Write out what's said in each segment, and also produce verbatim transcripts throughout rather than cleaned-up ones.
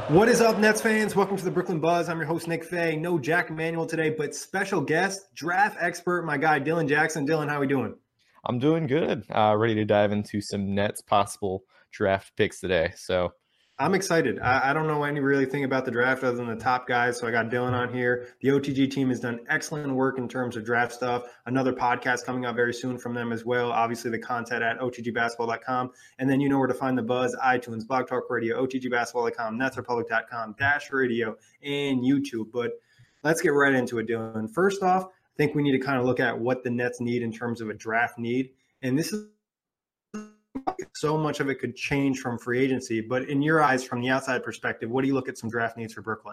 What is up, Nets fans? Welcome to the Brooklyn Buzz. I'm your host, Nick Fay. No Jack Emanuel today, but special guest, draft expert, my guy, Dylan Jackson. Dylan, how we doing? I'm doing good. Uh, ready to dive into some Nets possible draft picks today. So I'm excited. I, I don't know any really thing about the draft other than the top guys, so I got Dylan on here. The O T G team has done excellent work in terms of draft stuff. Another podcast coming out very soon from them as well. Obviously, the content at O T G basketball dot com. And then you know where to find the Buzz, iTunes, Blog Talk Radio, O T G basketball dot com, Nets Republic dot com, Dash Radio, and YouTube. But let's get right into it, Dylan. First off, I think we need to kind of look at what the Nets need in terms of a draft need. And this is so much of it could change from free agency, but in your eyes, from the outside perspective, what do you look at some draft needs for Brooklyn?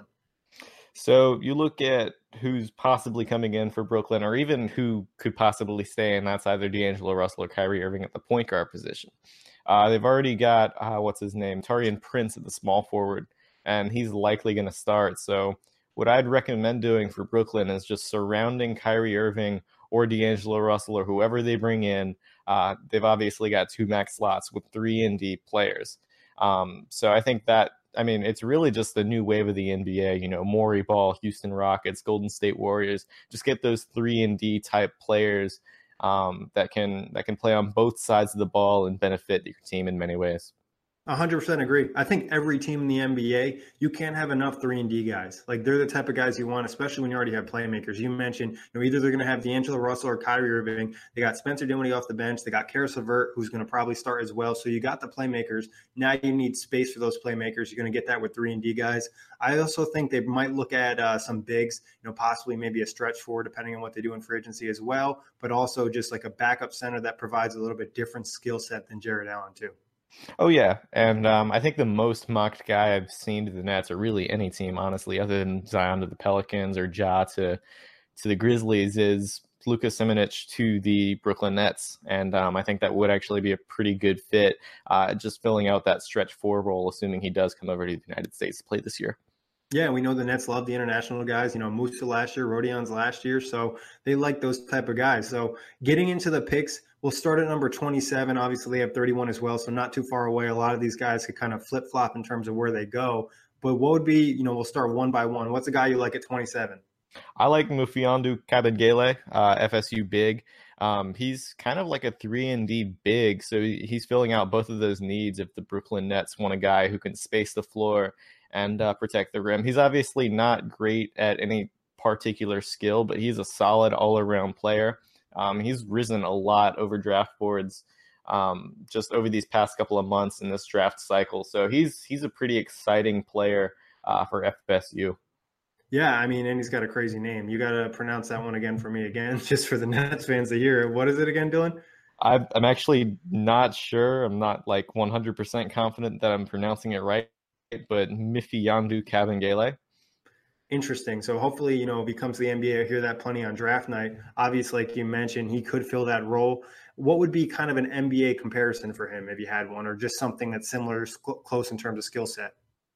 So you look at who's possibly coming in for Brooklyn, or even who could possibly stay, and that's either D'Angelo Russell or Kyrie Irving at the point guard position. Uh, they've already got, uh, what's his name, Taurean Prince at the small forward, and he's likely going to start. So what I'd recommend doing for Brooklyn is just surrounding Kyrie Irving or D'Angelo Russell or whoever they bring in. Uh, they've obviously got two max slots with three and D players. Um, so I think that, I mean, it's really just the new wave of the N B A, you know, Morey Ball, Houston Rockets, Golden State Warriors. Just get those three and D type players um, that can that can play on both sides of the ball and benefit your team in many ways. one hundred percent agree. I think every team in the N B A, you can't have enough three and D guys. Like, they're the type of guys you want, especially when you already have playmakers. You mentioned, you know, either they're going to have D'Angelo Russell or Kyrie Irving. They got Spencer Dinwiddie off the bench. They got Karis LeVert, who's going to probably start as well. So you got the playmakers. Now you need space for those playmakers. You're going to get that with three and D guys. I also think they might look at uh, some bigs, you know, possibly maybe a stretch forward, depending on what they do in free agency as well, but also just like a backup center that provides a little bit different skill set than Jared Allen too. Oh, yeah. And um, I think the most mocked guy I've seen to the Nets, or really any team, honestly, other than Zion to the Pelicans or Ja to, to the Grizzlies, is Luka Šimanić to the Brooklyn Nets. And um, I think that would actually be a pretty good fit, uh, just filling out that stretch four role, assuming he does come over to the United States to play this year. Yeah, we know the Nets love the international guys. You know, Musa last year, Rodion's last year, so they like those type of guys. So getting into the picks, we'll start at number twenty-seven. Obviously, they have thirty-one as well, so not too far away. A lot of these guys could kind of flip-flop in terms of where they go. But what would be, you know, we'll start one by one. What's a guy you like at twenty-seven? I like Mufiondu Kabengele, uh, F S U big. Um, he's kind of like a three and D big, so he's filling out both of those needs if the Brooklyn Nets want a guy who can space the floor and uh, protect the rim. He's obviously not great at any particular skill, but he's a solid all-around player. Um, he's risen a lot over draft boards um, just over these past couple of months in this draft cycle. So he's he's a pretty exciting player uh, for F S U. Yeah, I mean, and he's got a crazy name. You got to pronounce that one again for me again, just for the Nets fans to hear. What is it again, Dylan? I've, I'm actually not sure. I'm not like one hundred percent confident that I'm pronouncing it right, but Mufiondu Kabengele. Interesting. So hopefully, you know, if he comes to the N B A, I hear that plenty on draft night. Obviously, like you mentioned, he could fill that role. What would be kind of an N B A comparison for him if you had one, or just something that's similar, close in terms of skill set?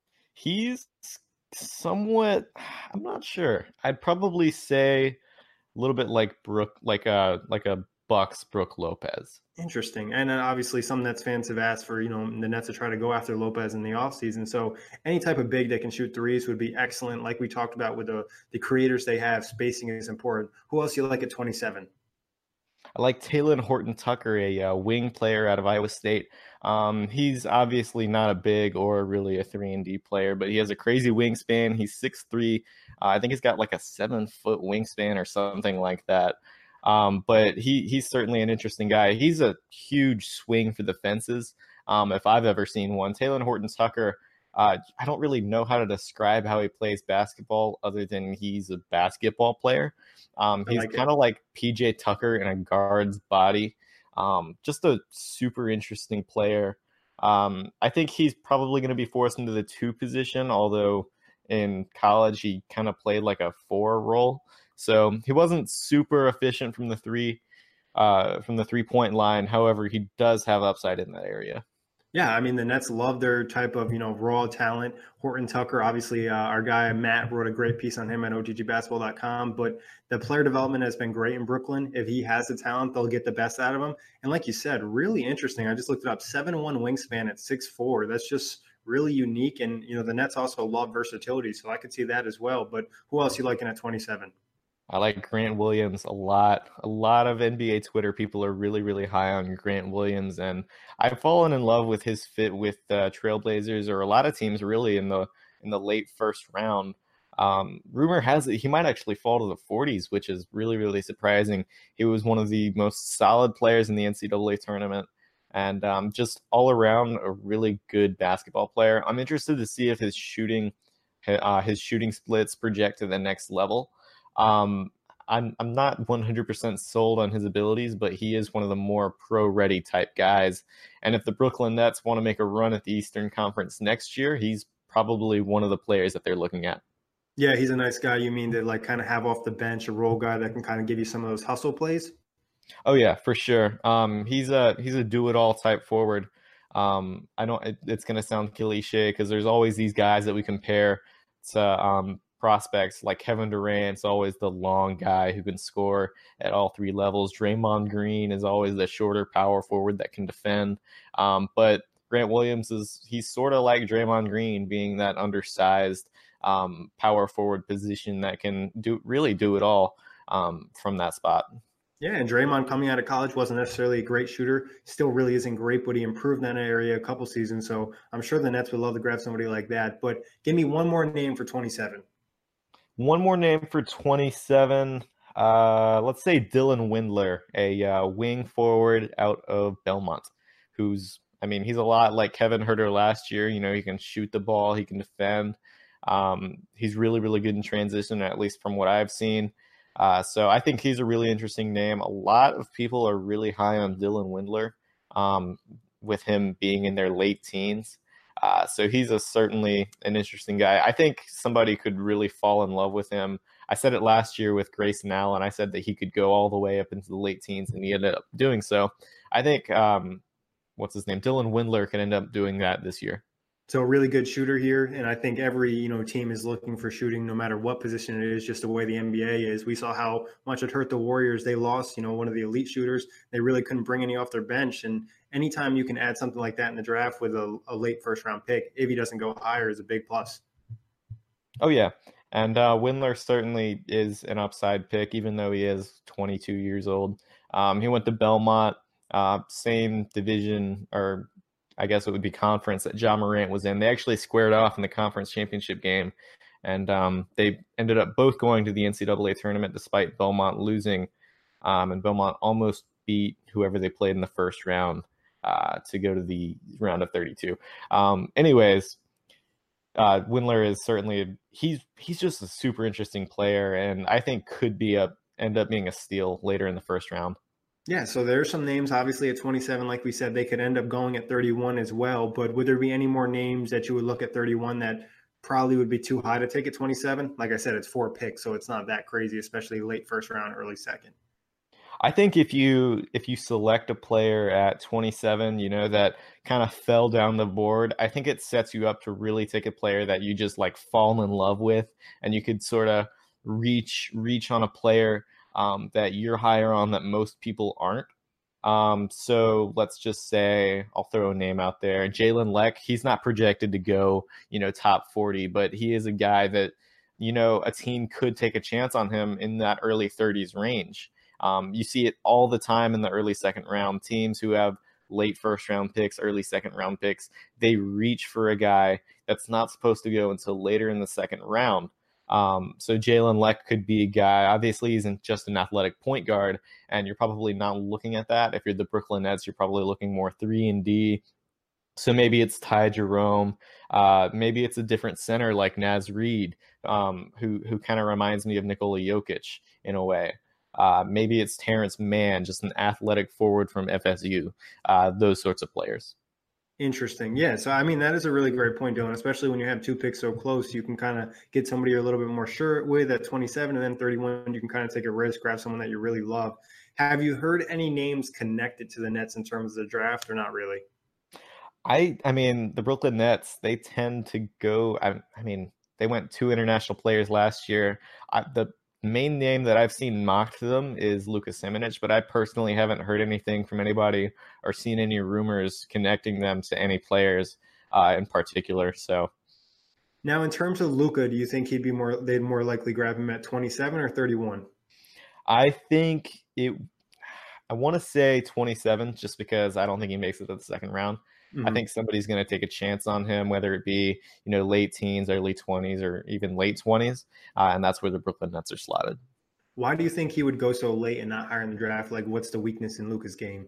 He's somewhat, I'm not sure. I'd probably say a little bit like Brook, like a like a Bucks Brook Lopez. Interesting. And uh, obviously some Nets fans have asked for, you know, the Nets to try to go after Lopez in the offseason. So any type of big that can shoot threes would be excellent. Like we talked about with the, the creators they have, spacing is important. Who else do you like at twenty-seven? I like Talen Horton-Tucker, a uh, wing player out of Iowa State. Um, he's obviously not a big or really a three and D player, but he has a crazy wingspan. He's six three. Uh, I think he's got like a seven-foot wingspan or something like that. Um, but he he's certainly an interesting guy. He's a huge swing for the fences, um, if I've ever seen one. Talen Horton-Tucker, uh, I don't really know how to describe how he plays basketball other than he's a basketball player. Um, he's like kind of like P J Tucker in a guard's body. Um, just a super interesting player. Um, I think he's probably going to be forced into the two position, although in college he kind of played like a four role. So he wasn't super efficient from the three, uh, from the three-point line. However, he does have upside in that area. Yeah, I mean, the Nets love their type of, you know, raw talent. Horton-Tucker, obviously, uh, our guy Matt wrote a great piece on him at O T G basketball dot com. But the player development has been great in Brooklyn. If he has the talent, they'll get the best out of him. And like you said, really interesting. I just looked it up, seven one wingspan at six four. That's just really unique. And, you know, the Nets also love versatility. So I could see that as well. But who else you liking at twenty-seven? I like Grant Williams a lot. A lot of N B A Twitter people are really, really high on Grant Williams, and I've fallen in love with his fit with the Trailblazers, or a lot of teams really in the in the late first round. Um, rumor has it he might actually fall to the forties, which is really, really surprising. He was one of the most solid players in the N C double A tournament, and um, just all around a really good basketball player. I'm interested to see if his shooting, uh, his shooting splits project to the next level. Um, I'm I'm not one hundred percent sold on his abilities, but he is one of the more pro-ready type guys. And if the Brooklyn Nets want to make a run at the Eastern Conference next year, he's probably one of the players that they're looking at. Yeah, he's a nice guy. You mean to like kind of have off the bench a role guy that can kind of give you some of those hustle plays? Oh yeah, for sure. Um, he's a he's a do-it-all type forward. Um, I don't. It, it's gonna sound cliche because there's always these guys that we compare to um, prospects like Kevin Durant's always the long guy who can score at all three levels. Draymond Green is always the shorter power forward that can defend. Um, but Grant Williams is he's sort of like Draymond Green, being that undersized um, power forward position that can do really do it all um, from that spot. Yeah, and Draymond coming out of college wasn't necessarily a great shooter. Still really isn't great, but he improved in that area a couple seasons. So I'm sure the Nets would love to grab somebody like that. But give me one more name for twenty-seven. One more name for twenty-seven. Uh, let's say Dylan Windler, a uh, wing forward out of Belmont, who's, I mean, he's a lot like Kevin Huerter last year. You know, he can shoot the ball, he can defend. Um, he's really, really good in transition, at least from what I've seen. Uh, so I think he's a really interesting name. A lot of people are really high on Dylan Windler, um, with him being in their late teens. Uh, so he's a certainly an interesting guy. I think somebody could really fall in love with him. I said it last year with Grayson Allen. I said that he could go all the way up into the late teens, and he ended up doing so. I think, um, what's his name? Dylan Windler can end up doing that this year. So a really good shooter here, and I think every you know team is looking for shooting, no matter what position it is. Just the way the N B A is, we saw how much it hurt the Warriors. They lost, you know, one of the elite shooters. They really couldn't bring any off their bench. And anytime you can add something like that in the draft with a, a late first round pick, if he doesn't go higher, is a big plus. Oh yeah, and uh, Windler certainly is an upside pick, even though he is twenty-two years old. Um, he went to Belmont, uh, same division, or I guess it would be conference that Ja Morant was in. They actually squared off in the conference championship game, and um, they ended up both going to the N C double A tournament despite Belmont losing, um, and Belmont almost beat whoever they played in the first round uh, to go to the round of thirty-two. Um, anyways, uh, Windler is certainly a, he's he's just a super interesting player, and I think could be a end up being a steal later in the first round. Yeah, so there are some names, obviously, at twenty-seven, like we said, they could end up going at thirty-one as well. But would there be any more names that you would look at thirty-one that probably would be too high to take at twenty-seven? Like I said, it's four picks, so it's not that crazy, especially late first round, early second. I think if you if you select a player at twenty-seven, you know, that kind of fell down the board, I think it sets you up to really take a player that you just like fall in love with, and you could sort of reach reach on a player um, that you're higher on that most people aren't. Um, so let's just say, I'll throw a name out there, Jalen Leck. He's not projected to go, you know, top forty, but he is a guy that, you know, a team could take a chance on him in that early thirties range. Um, you see it all the time in the early second round. Teams who have late first round picks, early second round picks, they reach for a guy that's not supposed to go until later in the second round. Um, so Jalen Leck could be a guy. Obviously, he's isn't just an athletic point guard, and you're probably not looking at that. If you're the Brooklyn Nets, you're probably looking more three and D. So maybe it's Ty Jerome. Uh, maybe it's a different center like Naz Reid, um, who who kind of reminds me of Nikola Jokic in a way. Uh, maybe it's Terrence Mann, just an athletic forward from F S U. Uh, those sorts of players. Interesting. Yeah. So, I mean, that is a really great point, Dylan, especially when you have two picks so close. You can kind of get somebody you're a little bit more sure with at twenty-seven, and then thirty-one, you can kind of take a risk, grab someone that you really love. Have you heard any names connected to the Nets in terms of the draft, or not really? I I mean, the Brooklyn Nets, they tend to go, I, I mean, they went two international players last year. I, the main name that I've seen mocked to them is Luka Simonic, but I personally haven't heard anything from anybody or seen any rumors connecting them to any players. uh, in particular. So Now, in terms of Luka, do you think he'd be more? They'd more likely grab him at twenty-seven or thirty-one? I think it. I want to say twenty-seven, just because I don't think he makes it to the second round. I Mm-hmm. think somebody's going to take a chance on him, whether it be you know late teens, early twenties, or even late twenties, uh, and that's where the Brooklyn Nets are slotted. Why do you think he would go so late and not higher in the draft? Like, what's the weakness in Luka's game?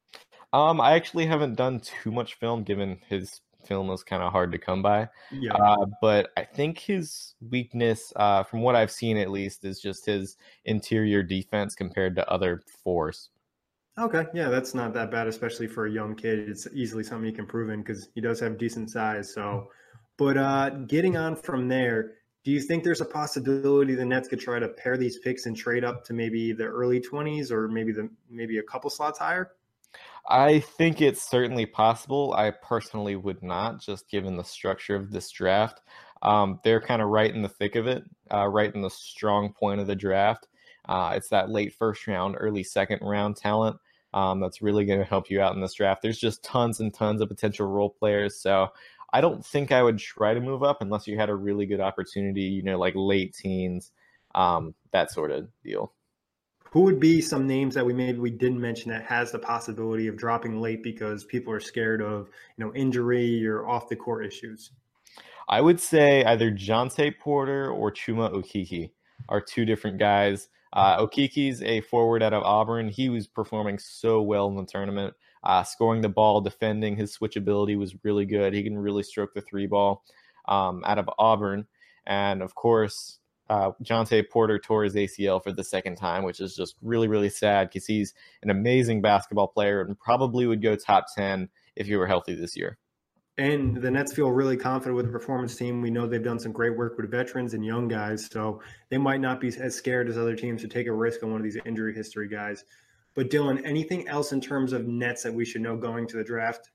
Um, I actually haven't done too much film, given his film is kind of hard to come by. Yeah. Uh, but I think his weakness, uh, from what I've seen at least, is just his interior defense compared to other fours. Okay. Yeah, that's not that bad, especially for a young kid. It's easily something he can prove in because he does have decent size. So, but uh, getting on from there, do you think there's a possibility the Nets could try to pair these picks and trade up to maybe the early twenties or maybe the maybe a couple slots higher? I think it's certainly possible. I personally would not, just given the structure of this draft. Um, they're kind of right in the thick of it, uh, right in the strong point of the draft. Uh, it's that late first round, early second round talent um, that's really going to help you out in this draft. There's just tons and tons of potential role players. So I don't think I would try to move up unless you had a really good opportunity, you know, like late teens, um, that sort of deal. Who would be some names that we maybe we didn't mention that has the possibility of dropping late because people are scared of, you know, injury or off the court issues? I would say either Jonte Porter or Chuma Okeke are two different guys. Uh, Okeke's a forward out of Auburn. He was performing so well in the tournament, uh, scoring the ball, defending. His switchability was really good. He can really stroke the three ball um, out of Auburn. And of course, uh, Jonte Porter tore his A C L for the second time, which is just really, really sad because he's an amazing basketball player and probably would go top ten if he were healthy this year. And the Nets feel really confident with the performance team. We know they've done some great work with veterans and young guys, so they might not be as scared as other teams to take a risk on one of these injury history guys. But Dylan, anything else in terms of Nets that we should know going to the draft?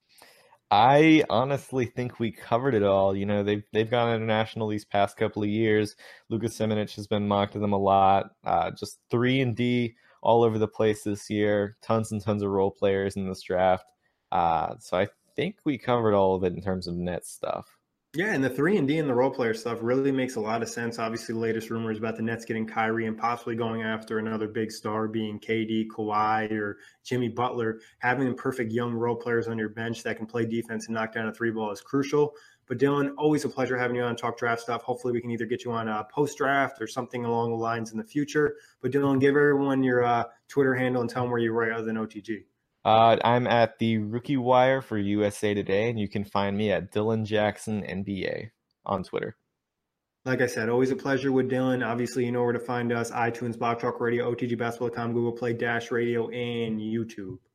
I honestly think we covered it all. You know, they've they've gone international these past couple of years. Luka Semenic has been mocked to them a lot. Uh, just three and D all over the place this year. Tons and tons of role players in this draft. Uh, so I think we covered all of it in terms of net stuff. Yeah, and the three and D and the role player stuff really makes a lot of sense. Obviously, the latest rumors about the Nets getting Kyrie and possibly going after another big star, being K D, Kawhi, or Jimmy Butler. Having the perfect young role players on your bench that can play defense and knock down a three ball is crucial. But Dylan, always a pleasure having you on Talk Draft Stuff. Hopefully, we can either get you on a post draft or something along the lines in the future. But Dylan, give everyone your uh, Twitter handle and tell them where you write other than O T G. Uh, I'm at the Rookie Wire for U S A Today, and you can find me at Dylan Jackson N B A on Twitter. Like I said, always a pleasure with Dylan. Obviously, you know where to find us: iTunes, Blog Talk Radio, O T G Basketball dot com, Google Play, Dash Radio, and YouTube.